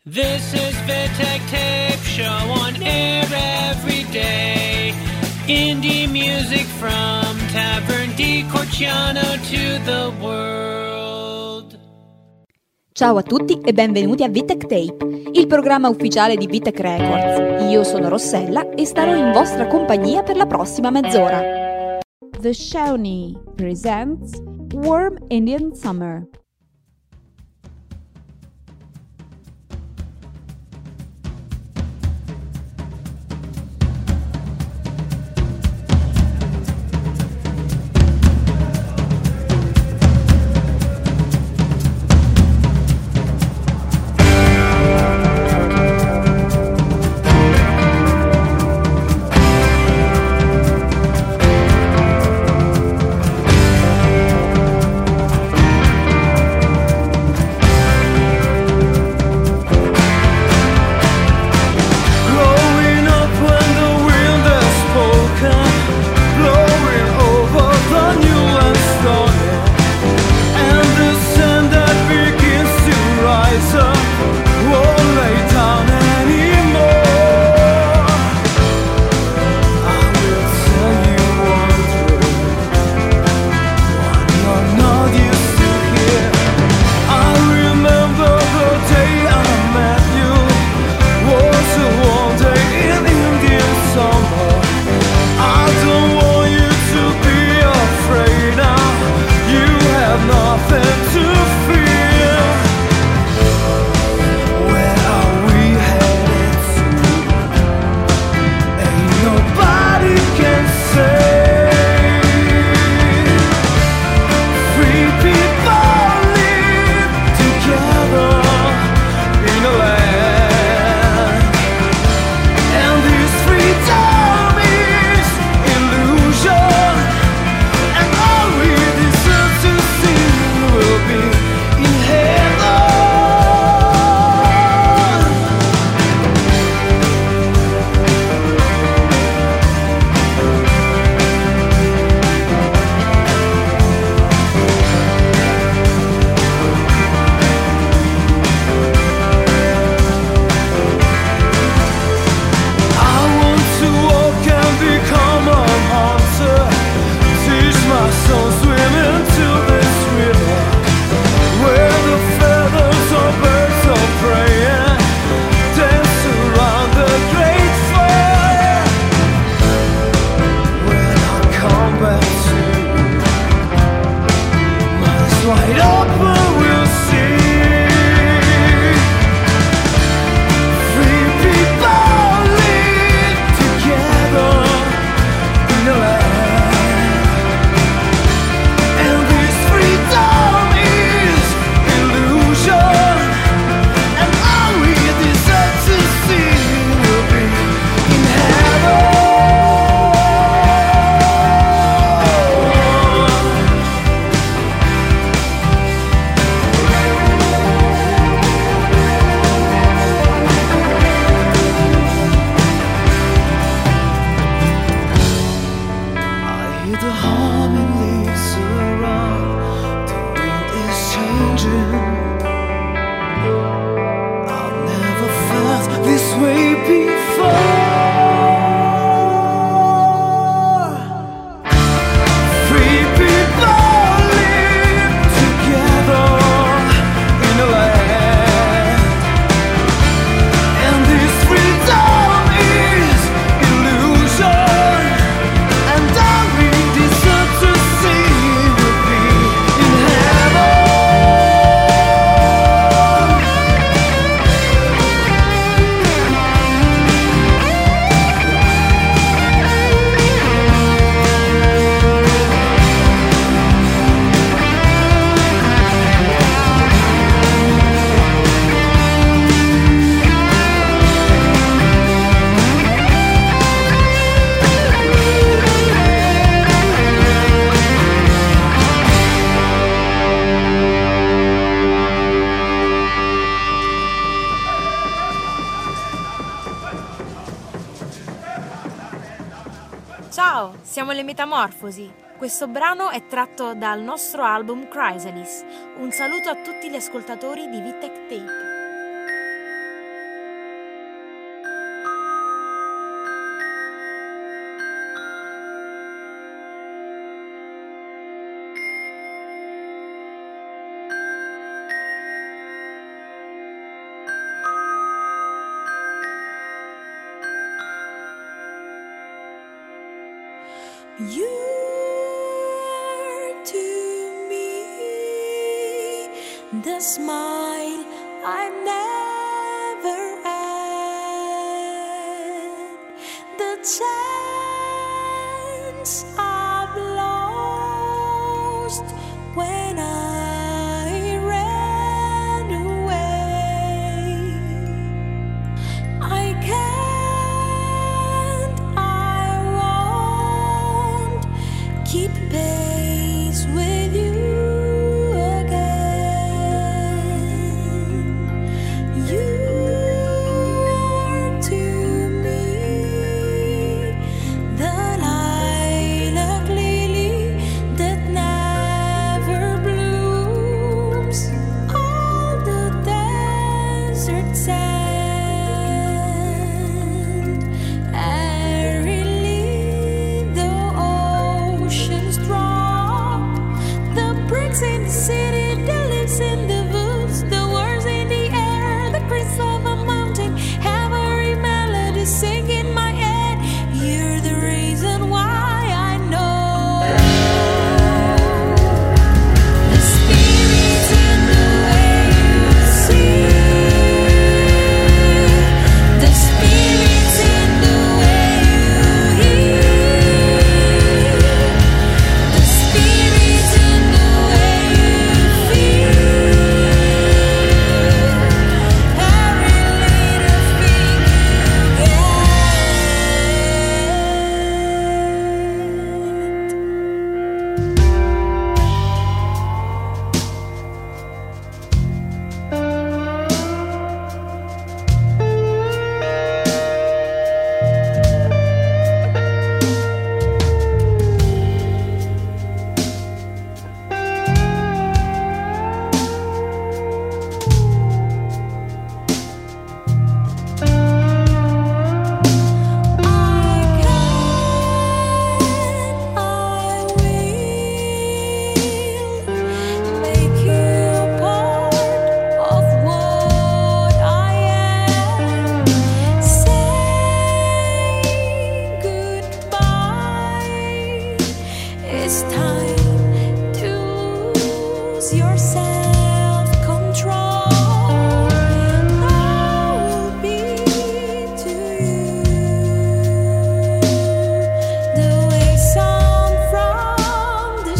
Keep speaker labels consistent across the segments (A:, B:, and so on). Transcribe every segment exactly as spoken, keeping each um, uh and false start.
A: This is Vitek Tape Show on air every day. Indie music from Tavern di Corciano to the world.
B: Ciao a tutti e benvenuti a Vitek Tape, il programma ufficiale di Vitek Records. Io sono Rossella e starò in vostra compagnia per la prossima mezz'ora. The Shawnee presents Warm Indian Summer.
C: Ciao, siamo le Metamorfosi. Questo brano è tratto dal nostro album Chrysalis. Un saluto a tutti gli ascoltatori di Vitek Tape.
D: You're to me the smile I never had, the chance I've lost when I ran away. I can't, I won't keep pace with you again. You are to me the lilac lily that never blooms, all the desert sand, airily the oceans drop, the bricks in the city, the leaves in the woods, the words in the air, the crest of a mountain, every melody sing in my head. You're the reason why I know the spirit's in the way you see, the spirit's in the way you hear, the spirit's in the way you feel, every little thing you get. It's time to lose your self-control. I will be to you the way some from the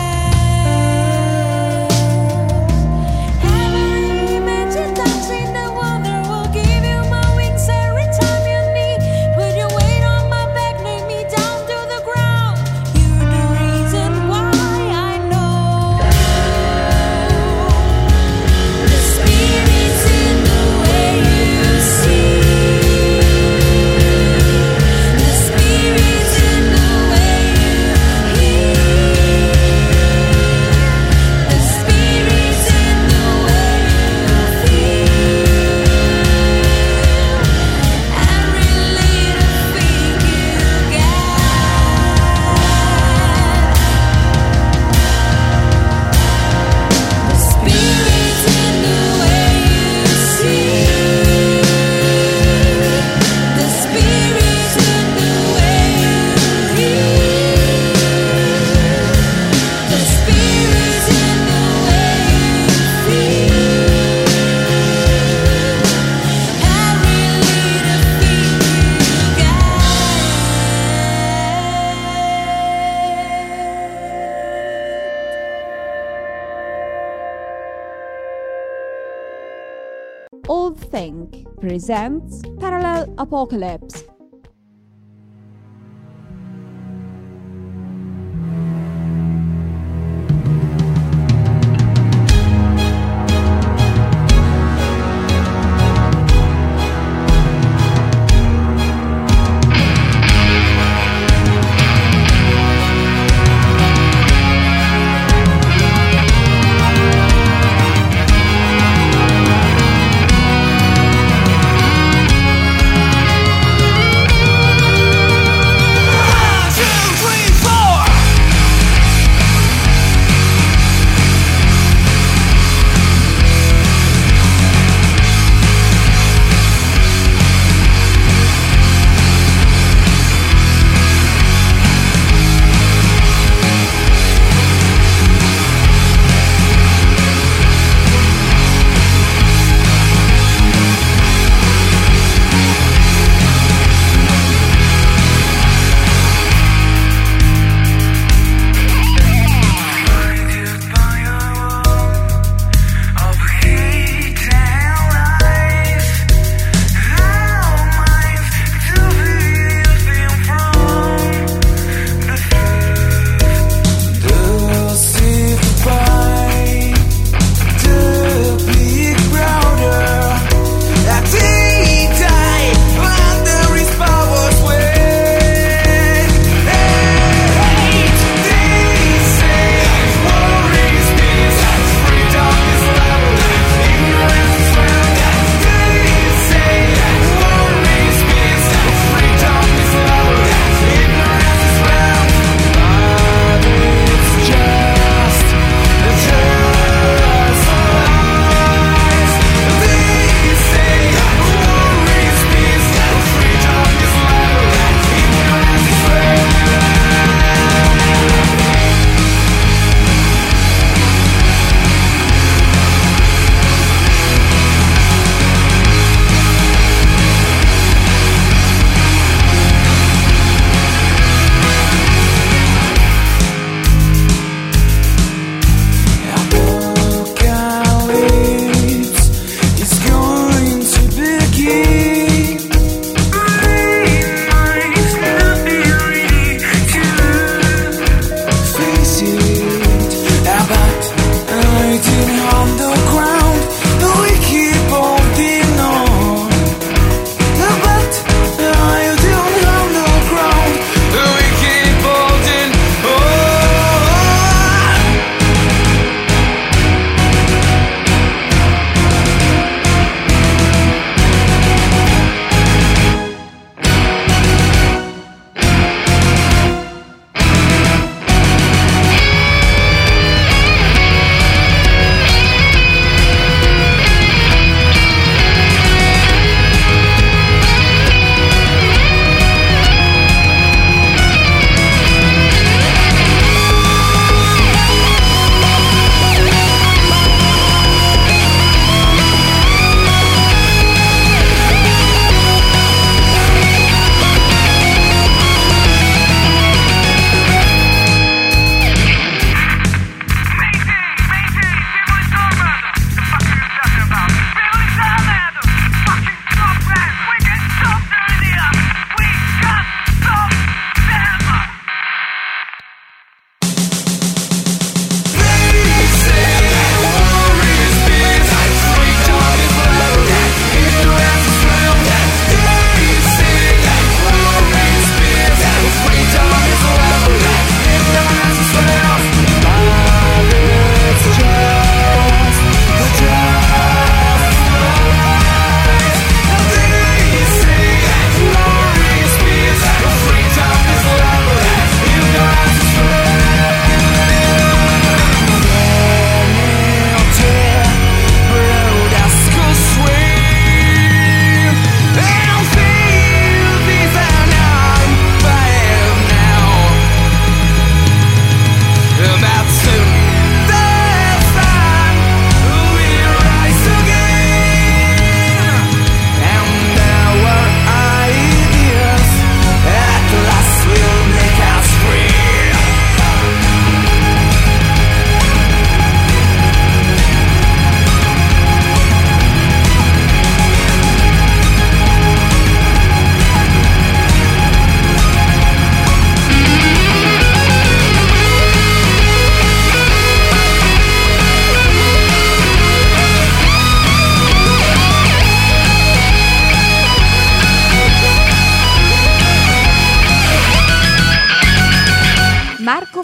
D: shell. Every image you touch in the water will give you my wings every time you need. Put your weight on my back, lay me down to the ground. You're the reason why I know the spirit's in the way you see, the spirit's in the way you hear, the spirit's in the way you feel, every little thing you get. The spirit's in the way you see, the spirit's in the way you hear, the spirit's in the way you feel, every little thing you get.
B: Old Thing presents Parallel Apocalypse.
D: You're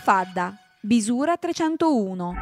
B: Fadda, Bisura trecentouno.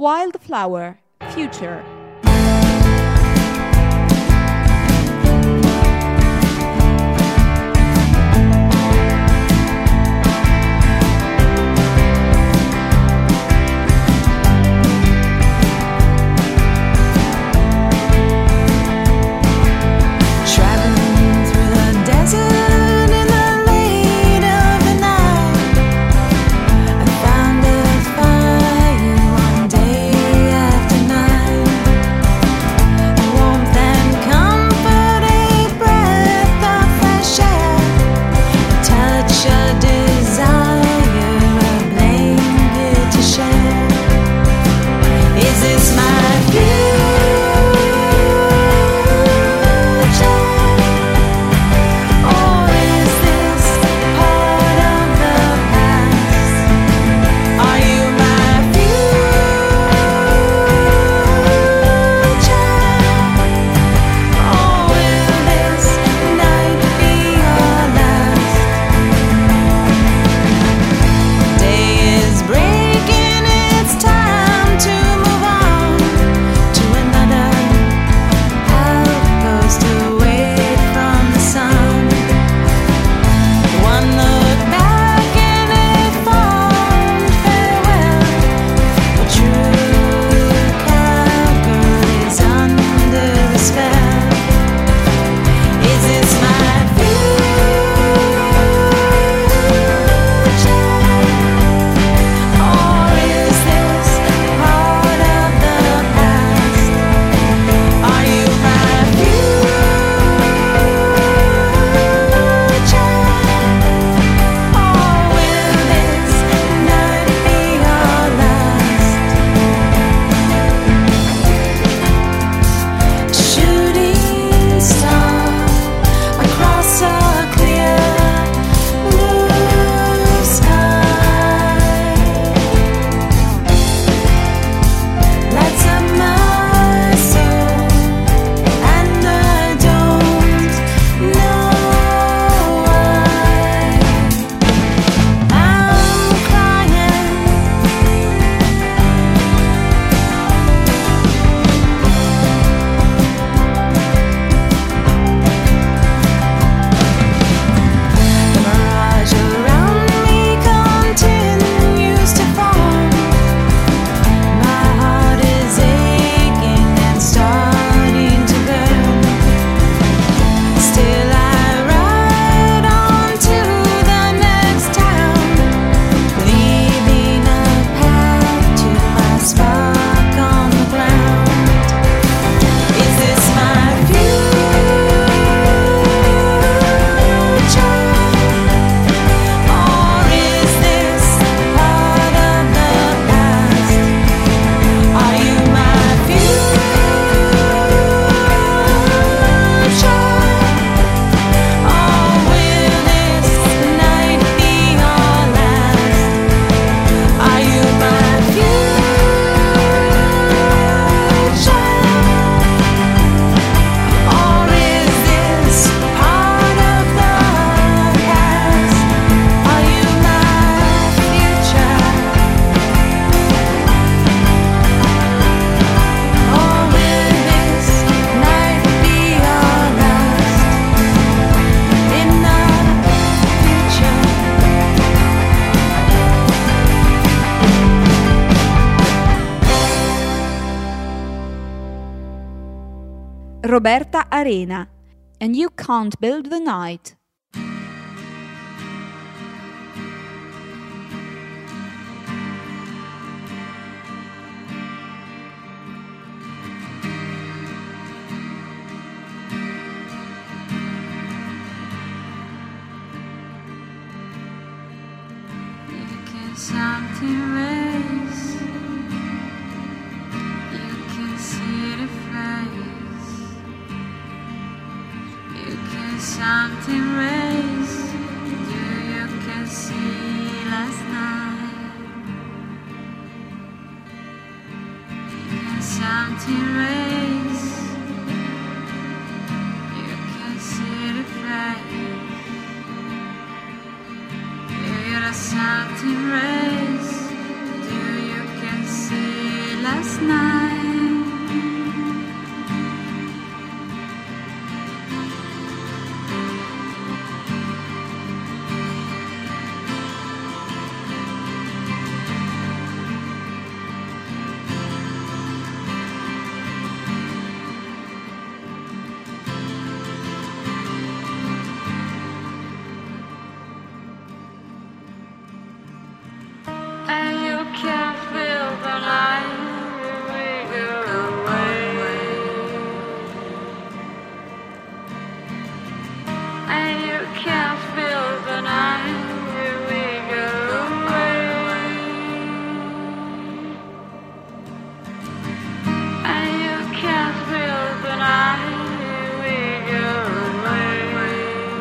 B: Wildflower, Future. Roberta Arena, And You Can't Build the Night.
E: Something raise, you can see the face. You can something raise, you you can see last night. You can something raise, you can see the face. You got something raise. You can see last night. And you can feel the night wiggle away. And you can feel the night wiggle away. And you can feel the night wiggle away.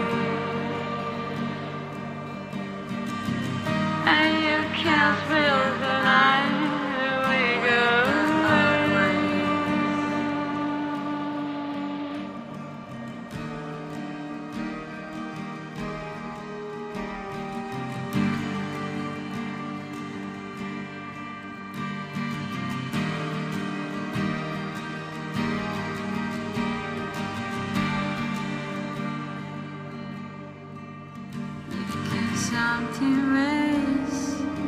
E: And you can't feel the night we go away. You can something raise.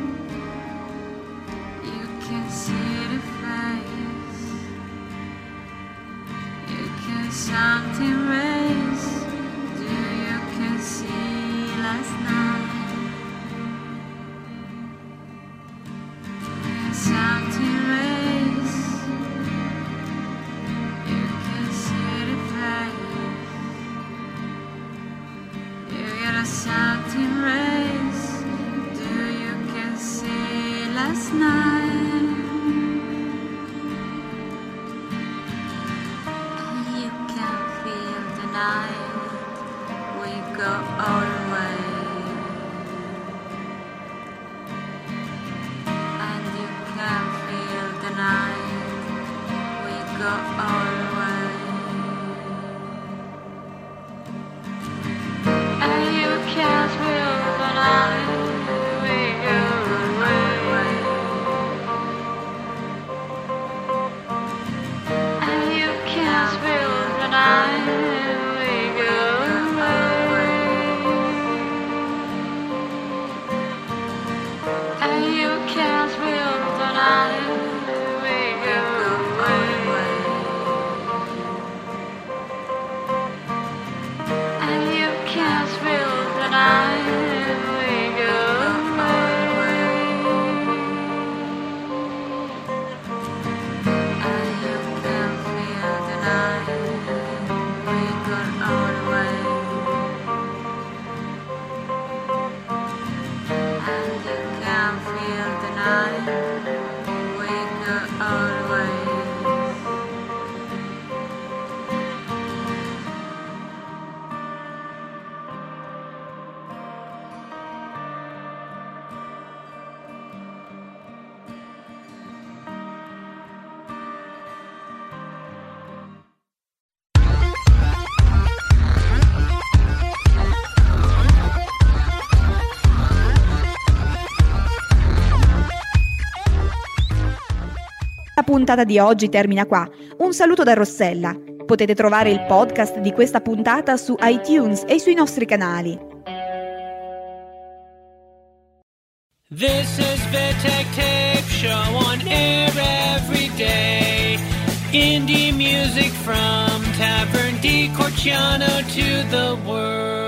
E: You can see the face. You can something raise. Do you can see last night? You can something raise. You can see the face. You get a something raise. Do you can see last night? You can feel the night we go all the way. And you can feel the night we go all the way. And you can feel the night we go away. And you can feel the night we go away. And you can feel the night we go away. And you can feel the night we go away. And you can feel the night we go all the way. And you can feel the night we go all the way.
B: La puntata di oggi termina qua. Un saluto da Rossella. Potete trovare il podcast di questa puntata su iTunes e sui nostri canali.
A: This is Vitek Tape Show on air every day. Indie music from Tavern di Corciano to the world.